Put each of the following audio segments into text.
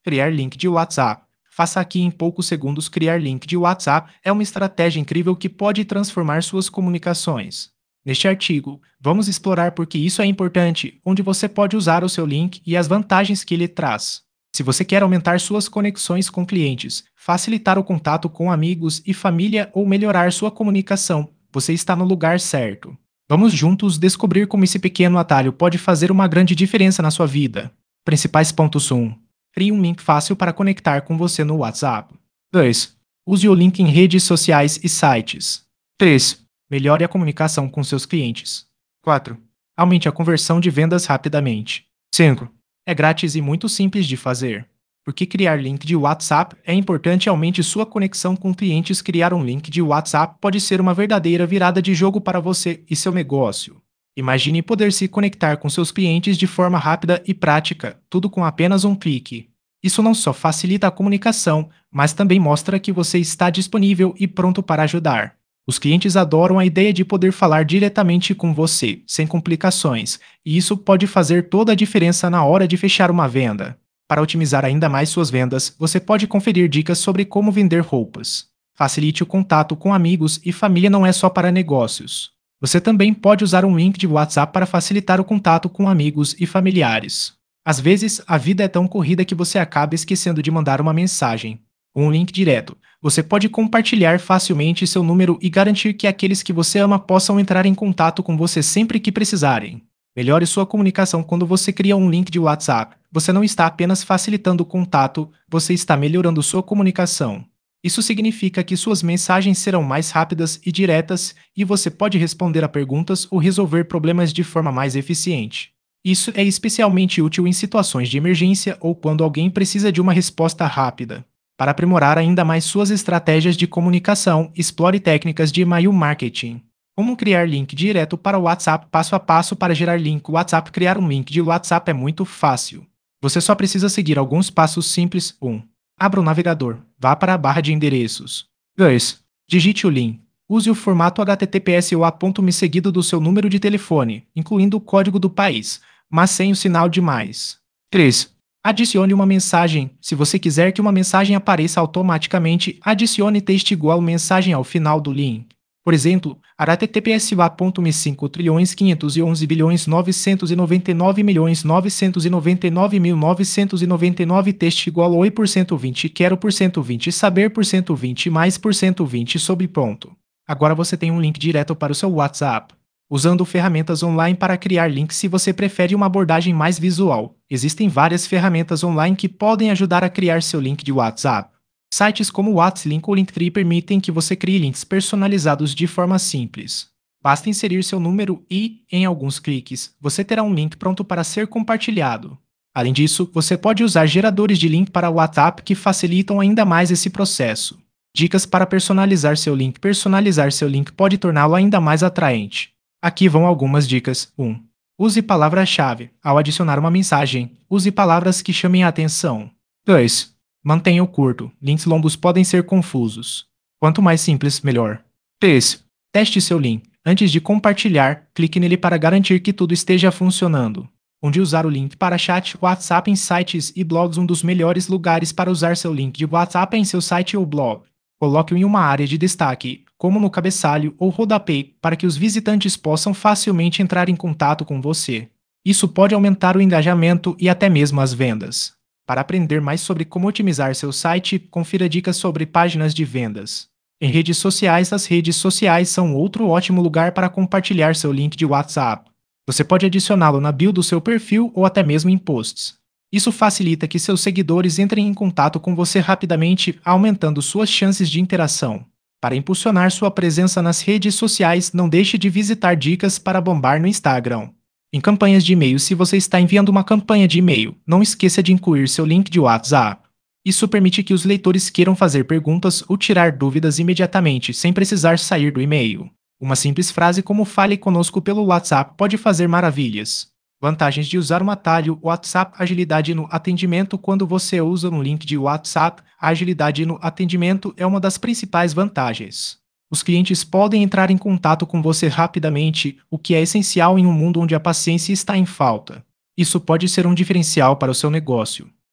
Criar link de WhatsApp. Faça aqui em poucos segundos. Criar link de WhatsApp é uma estratégia incrível que pode transformar suas comunicações. Neste artigo, vamos explorar por que isso é importante, onde você pode usar o seu link e as vantagens que ele traz. Se você quer aumentar suas conexões com clientes, facilitar o contato com amigos e família ou melhorar sua comunicação, você está no lugar certo. Vamos juntos descobrir como esse pequeno atalho pode fazer uma grande diferença na sua vida. Principais pontos 1. Crie um link fácil para conectar com você no WhatsApp. 2. Use o link em redes sociais e sites. 3. Melhore a comunicação com seus clientes. 4. Aumente a conversão de vendas rapidamente. 5. É grátis e muito simples de fazer. Porque criar link de WhatsApp é importante e aumente sua conexão com clientes. Criar um link de WhatsApp pode ser uma verdadeira virada de jogo para você e seu negócio. Imagine poder se conectar com seus clientes de forma rápida e prática, tudo com apenas um clique. Isso não só facilita a comunicação, mas também mostra que você está disponível e pronto para ajudar. Os clientes adoram a ideia de poder falar diretamente com você, sem complicações, e isso pode fazer toda a diferença na hora de fechar uma venda. Para otimizar ainda mais suas vendas, você pode conferir dicas sobre como vender roupas. Facilite o contato com amigos e família. Não é só para negócios. Você também pode usar um link de WhatsApp para facilitar o contato com amigos e familiares. Às vezes, a vida é tão corrida que você acaba esquecendo de mandar uma mensagem. Com um link direto, você pode compartilhar facilmente seu número e garantir que aqueles que você ama possam entrar em contato com você sempre que precisarem. Melhore sua comunicação quando você cria um link de WhatsApp. Você não está apenas facilitando o contato, você está melhorando sua comunicação. Isso significa que suas mensagens serão mais rápidas e diretas e você pode responder a perguntas ou resolver problemas de forma mais eficiente. Isso é especialmente útil em situações de emergência ou quando alguém precisa de uma resposta rápida. Para aprimorar ainda mais suas estratégias de comunicação, explore técnicas de e-mail marketing. Como criar link direto para o WhatsApp passo a passo para gerar link WhatsApp. Criar um link de WhatsApp é muito fácil. Você só precisa seguir alguns passos simples. 1. Abra o navegador. Vá para a barra de endereços. 2. Digite o link. Use o formato HTTPS ou A.me seguido do seu número de telefone, incluindo o código do país, mas sem o sinal de mais. 3. Adicione uma mensagem. Se você quiser que uma mensagem apareça automaticamente, adicione texto igual mensagem ao final do link. Por exemplo, https A.me 5.511.999.999.999 texto igual oi por 120 quero por 120 saber por 120 mais por 120 sobre ponto. Agora você tem um link direto para o seu WhatsApp. Usando ferramentas online para criar links. Se você prefere uma abordagem mais visual, existem várias ferramentas online que podem ajudar a criar seu link de WhatsApp. Sites como o WhatsLink ou Linktree permitem que você crie links personalizados de forma simples. Basta inserir seu número e, em alguns cliques, você terá um link pronto para ser compartilhado. Além disso, você pode usar geradores de link para o WhatsApp que facilitam ainda mais esse processo. Dicas para personalizar seu link. Personalizar seu link pode torná-lo ainda mais atraente. Aqui vão algumas dicas. 1. Use palavra-chave. Ao adicionar uma mensagem, use palavras que chamem a atenção. 2. Mantenha-o curto. Links longos podem ser confusos. Quanto mais simples, melhor. 3. Teste seu link. Antes de compartilhar, clique nele para garantir que tudo esteja funcionando. Onde usar o link para chat, WhatsApp em sites e blogs. Um dos melhores lugares para usar seu link de WhatsApp é em seu site ou blog. Coloque-o em uma área de destaque, como no cabeçalho ou rodapé, para que os visitantes possam facilmente entrar em contato com você. Isso pode aumentar o engajamento e até mesmo as vendas. Para aprender mais sobre como otimizar seu site, confira dicas sobre páginas de vendas. Em redes sociais, as redes sociais são outro ótimo lugar para compartilhar seu link de WhatsApp. Você pode adicioná-lo na bio do seu perfil ou até mesmo em posts. Isso facilita que seus seguidores entrem em contato com você rapidamente, aumentando suas chances de interação. Para impulsionar sua presença nas redes sociais, não deixe de visitar dicas para bombar no Instagram. Em campanhas de e-mail. Se você está enviando uma campanha de e-mail, não esqueça de incluir seu link de WhatsApp. Isso permite que os leitores queiram fazer perguntas ou tirar dúvidas imediatamente, sem precisar sair do e-mail. Uma simples frase como "fale conosco pelo WhatsApp" pode fazer maravilhas. Vantagens de usar um atalho WhatsApp. Agilidade no atendimento. Quando você usa um link de WhatsApp, a agilidade no atendimento é uma das principais vantagens. Os clientes podem entrar em contato com você rapidamente, o que é essencial em um mundo onde a paciência está em falta. Isso pode ser um diferencial para o seu negócio.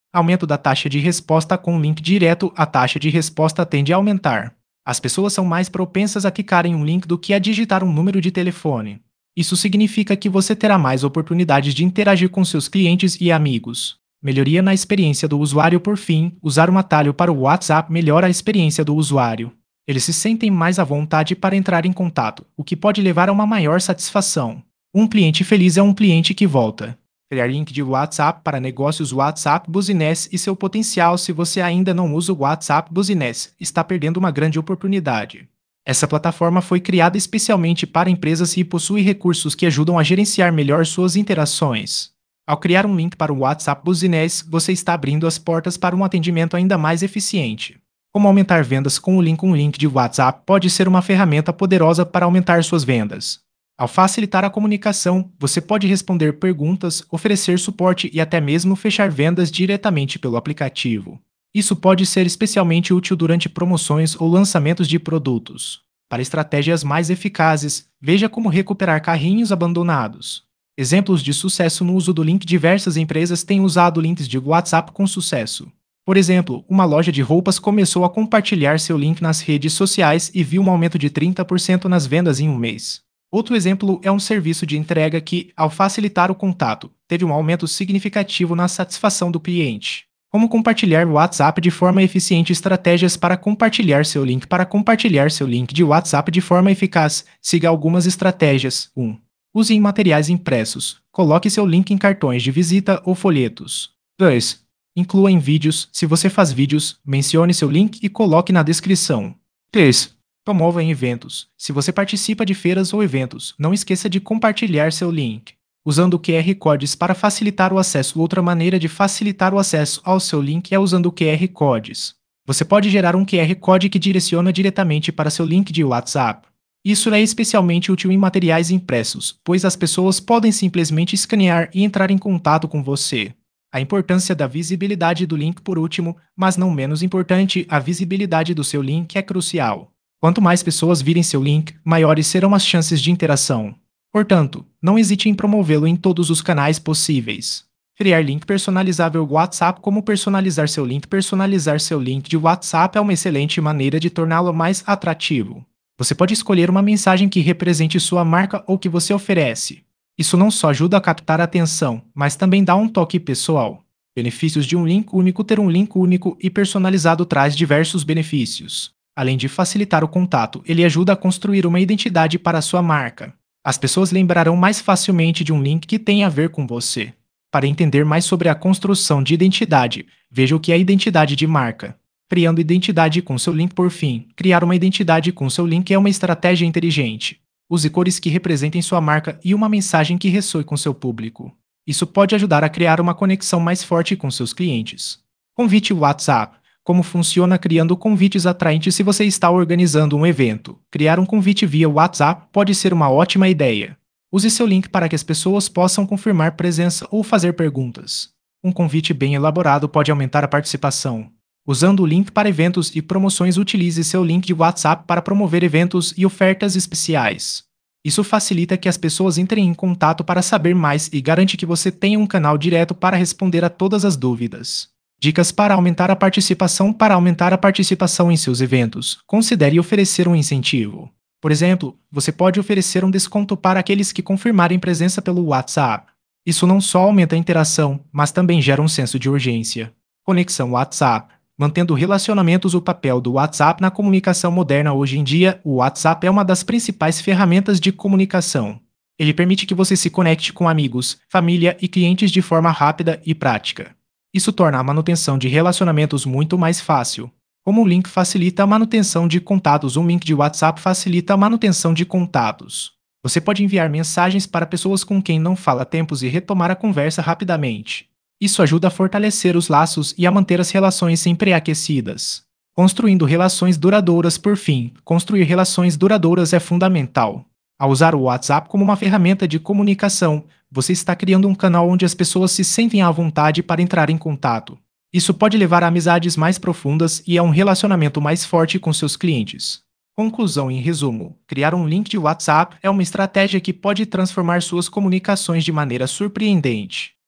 Aumento da taxa de resposta com link direto, a taxa de resposta tende a aumentar. As pessoas são mais propensas a clicar em um link do que a digitar um número de telefone. Isso significa que você terá mais oportunidades de interagir com seus clientes e amigos. Melhoria na experiência do usuário. Por fim, usar um atalho para o WhatsApp melhora a experiência do usuário. Eles se sentem mais à vontade para entrar em contato, o que pode levar a uma maior satisfação. Um cliente feliz é um cliente que volta. Criar link de WhatsApp para negócios. WhatsApp Business e seu potencial. Se você ainda não usa o WhatsApp Business, está perdendo uma grande oportunidade. Essa plataforma foi criada especialmente para empresas e possui recursos que ajudam a gerenciar melhor suas interações. Ao criar um link para o WhatsApp Business, você está abrindo as portas para um atendimento ainda mais eficiente. Como aumentar vendas com o link? Um link de WhatsApp pode ser uma ferramenta poderosa para aumentar suas vendas. Ao facilitar a comunicação, você pode responder perguntas, oferecer suporte e até mesmo fechar vendas diretamente pelo aplicativo. Isso pode ser especialmente útil durante promoções ou lançamentos de produtos. Para estratégias mais eficazes, veja como recuperar carrinhos abandonados. Exemplos de sucesso no uso do link. Diversas empresas têm usado links de WhatsApp com sucesso. Por exemplo, uma loja de roupas começou a compartilhar seu link nas redes sociais e viu um aumento de 30% nas vendas em um mês. Outro exemplo é um serviço de entrega que, ao facilitar o contato, teve um aumento significativo na satisfação do cliente. Como compartilhar o WhatsApp de forma eficiente? Estratégias para compartilhar seu link. Para compartilhar seu link de WhatsApp de forma eficaz, siga algumas estratégias. 1. Use em materiais impressos. Coloque seu link em cartões de visita ou folhetos. 2. Inclua em vídeos. Se você faz vídeos, mencione seu link e coloque na descrição. 3. Promova em eventos. Se você participa de feiras ou eventos, não esqueça de compartilhar seu link. Usando QR Codes para facilitar o acesso. Outra maneira de facilitar o acesso ao seu link é usando QR Codes. Você pode gerar um QR Code que direciona diretamente para seu link de WhatsApp. Isso é especialmente útil em materiais impressos, pois as pessoas podem simplesmente escanear e entrar em contato com você. A importância da visibilidade do link. Por último, mas não menos importante, a visibilidade do seu link é crucial. Quanto mais pessoas virem seu link, maiores serão as chances de interação. Portanto, não hesite em promovê-lo em todos os canais possíveis. Criar link personalizável. WhatsApp. Como personalizar seu link? Personalizar seu link de WhatsApp é uma excelente maneira de torná-lo mais atrativo. Você pode escolher uma mensagem que represente sua marca ou que você oferece. Isso não só ajuda a captar a atenção, mas também dá um toque pessoal. Benefícios de um link único. Ter um link único e personalizado traz diversos benefícios. Além de facilitar o contato, ele ajuda a construir uma identidade para a sua marca. As pessoas lembrarão mais facilmente de um link que tem a ver com você. Para entender mais sobre a construção de identidade, veja o que é identidade de marca. Criando identidade com seu link. Por fim, criar uma identidade com seu link é uma estratégia inteligente. Use cores que representem sua marca e uma mensagem que ressoe com seu público. Isso pode ajudar a criar uma conexão mais forte com seus clientes. Convite WhatsApp. Como funciona criando convites atraentes? Se você está organizando um evento, criar um convite via WhatsApp pode ser uma ótima ideia. Use seu link para que as pessoas possam confirmar presença ou fazer perguntas. Um convite bem elaborado pode aumentar a participação. Usando o link para eventos e promoções. Utilize seu link de WhatsApp para promover eventos e ofertas especiais. Isso facilita que as pessoas entrem em contato para saber mais e garante que você tenha um canal direto para responder a todas as dúvidas. Dicas para aumentar a participação. Para aumentar a participação em seus eventos, considere oferecer um incentivo. Por exemplo, você pode oferecer um desconto para aqueles que confirmarem presença pelo WhatsApp. Isso não só aumenta a interação, mas também gera um senso de urgência. Conexão WhatsApp. Mantendo relacionamentos. O papel do WhatsApp na comunicação moderna. Hoje em dia, o WhatsApp é uma das principais ferramentas de comunicação. Ele permite que você se conecte com amigos, família e clientes de forma rápida e prática. Isso torna a manutenção de relacionamentos muito mais fácil. Como o link facilita a manutenção de contatos. Um link de WhatsApp facilita a manutenção de contatos. Você pode enviar mensagens para pessoas com quem não fala há tempos e retomar a conversa rapidamente. Isso ajuda a fortalecer os laços e a manter as relações sempre aquecidas. Construindo relações duradouras. Por fim, construir relações duradouras é fundamental. Ao usar o WhatsApp como uma ferramenta de comunicação, você está criando um canal onde as pessoas se sentem à vontade para entrar em contato. Isso pode levar a amizades mais profundas e a um relacionamento mais forte com seus clientes. Conclusão. Em resumo, criar um link de WhatsApp é uma estratégia que pode transformar suas comunicações de maneira surpreendente.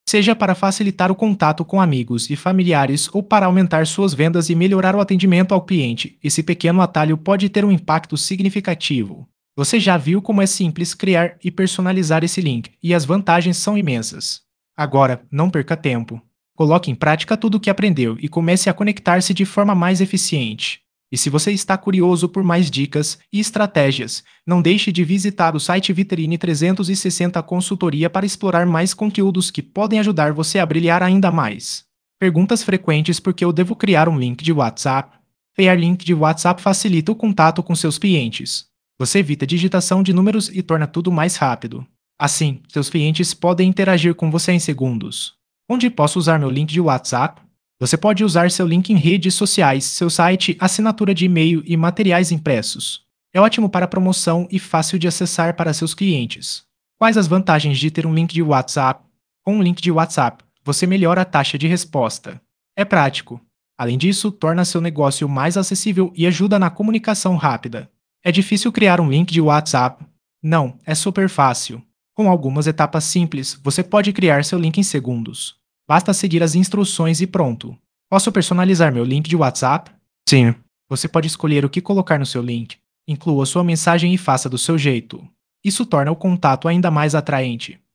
Seja para facilitar o contato com amigos e familiares ou para aumentar suas vendas e melhorar o atendimento ao cliente, esse pequeno atalho pode ter um impacto significativo. Você já viu como é simples criar e personalizar esse link, e as vantagens são imensas. Agora, não perca tempo. Coloque em prática tudo o que aprendeu e comece a conectar-se de forma mais eficiente. E se você está curioso por mais dicas e estratégias, não deixe de visitar o site Vitrine 360 Consultoria para explorar mais conteúdos que podem ajudar você a brilhar ainda mais. Perguntas frequentes: por que eu devo criar um link de WhatsApp? Criar link de WhatsApp facilita o contato com seus clientes. Você evita a digitação de números e torna tudo mais rápido. Assim, seus clientes podem interagir com você em segundos. Onde posso usar meu link de WhatsApp? Você pode usar seu link em redes sociais, seu site, assinatura de e-mail e materiais impressos. É ótimo para promoção e fácil de acessar para seus clientes. Quais as vantagens de ter um link de WhatsApp? Com um link de WhatsApp, você melhora a taxa de resposta. É prático. Além disso, torna seu negócio mais acessível e ajuda na comunicação rápida. É difícil criar um link de WhatsApp? Não, é super fácil. Com algumas etapas simples, você pode criar seu link em segundos. Basta seguir as instruções e pronto. Posso personalizar meu link de WhatsApp? Sim. Você pode escolher o que colocar no seu link. Inclua sua mensagem e faça do seu jeito. Isso torna o contato ainda mais atraente.